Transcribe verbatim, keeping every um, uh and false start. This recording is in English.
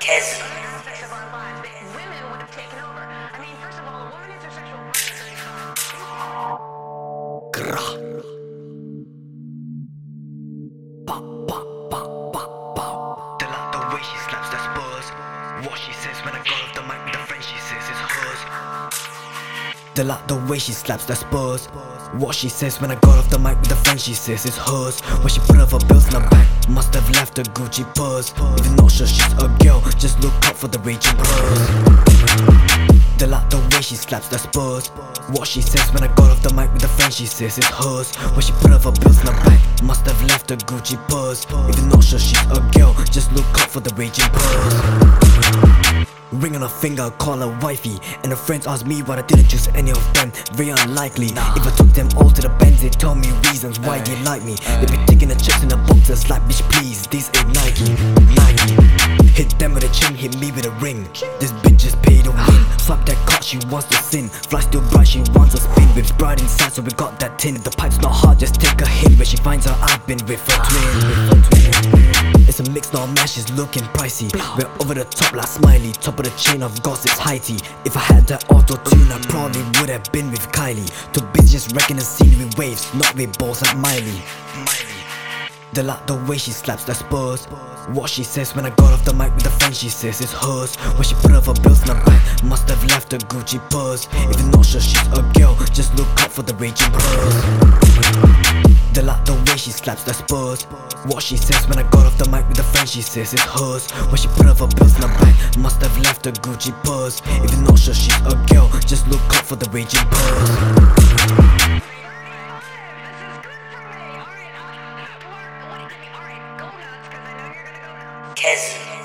Kez. Aspects of our lives that women would have taken over. I mean, first of all, a woman is her sexual Gra. Ba, ba, ba, ba, ba. They like the way she slaps that spurs. What she says when I got off the mic with the friend she says is hers. They like the way she slaps that spurs. What she says when I got off the mic with the friend she says is hers. When she put up her bills in her back, must have left a Gucci purse. Even not sure she's a girl, just look out for the raging purse. They like the way she slaps that spurs. What she says when I got off the mic with the friend she says is hers. When she put up her bills in her back, must have left a Gucci purse. Even not sure she's a girl, just look out for the raging purse. Ring on her finger, call her wifey. And her friends ask me why I didn't choose any of them. Very unlikely. Nah. If I took them all to the Benz, they tell me reasons why they like me. They be taking the checks in the boxes like, bitch please, these ain't Nike. Nike. Hit them with a chain, hit me with a ring. This bitch just paid to win. Swap that car, she wants to sin. Fly still bright, she wants a spin. Whips bright inside, so we got that tin. If the pipe's not hard, just take a hit. When she finds out I've been with her twin. It's a mix, not a match, she's looking pricey. We're over the top like Smiley. Top of the chain of gossip's heighty. If I had that auto-tune, I probably would have been with Kylie. Too busy just wrecking the scene with waves, not with balls like Miley. They like the way she slaps that spurs. What she says when I got off the mic with the friend she says is hers. When she put up her bills in her back, must have left a Gucci purse. Even not sure she's a girl, just look out for the raging purse. They like the way she slaps that spurs. What she says when I got off the mic with the friend she says is hers. When she put up her bills in her back, must have left a Gucci purse. Even not sure she's a girl, just look out for the raging purse. Kez.